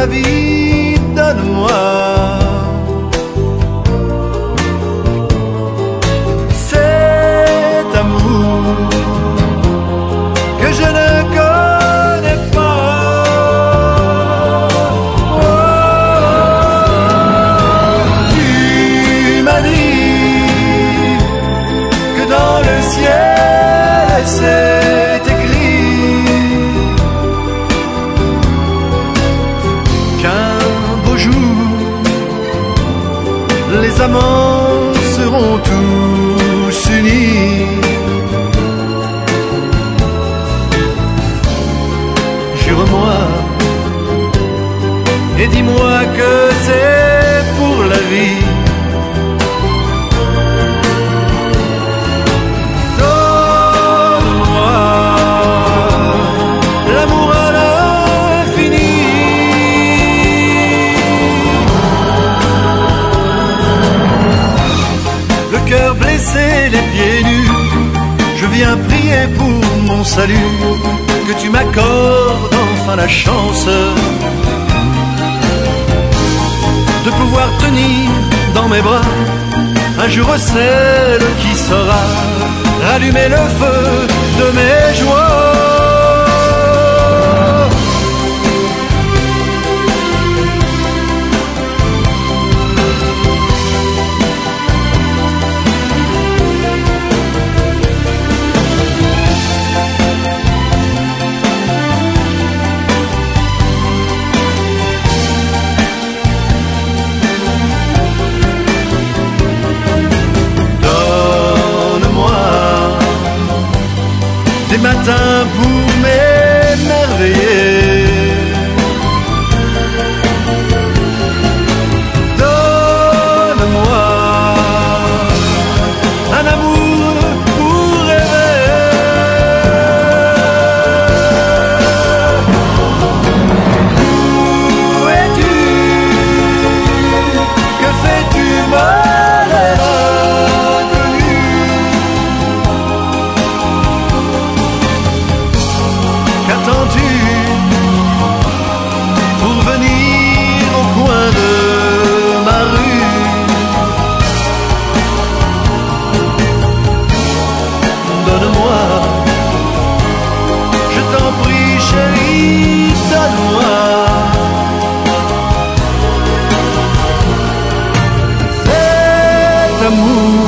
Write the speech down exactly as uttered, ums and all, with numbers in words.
vie, donne-moi cet amour que je ne connais pas. Oh, tu m'as dit que dans le ciel c'est écrit qu'un beau jour les amants seront tous unis. Jure-moi et dis-moi que c'est pour la vie. Donne-moi l'amour à l'infini. Le cœur blessé, les pieds nus, je viens prier pour mon salut, que tu m'accordes enfin la chance de pouvoir tenir dans mes bras un jour celle qui saura rallumer le feu de mes joies. Des matins pour m'émerveiller, donne-moi un amour pour rêver. Où es-tu? Que fais-tu, malheur inconnu? Qu'attends-tu pour venir au coin de ma rue? Donne-moi, je t'en prie chérie, donne-moi cet amour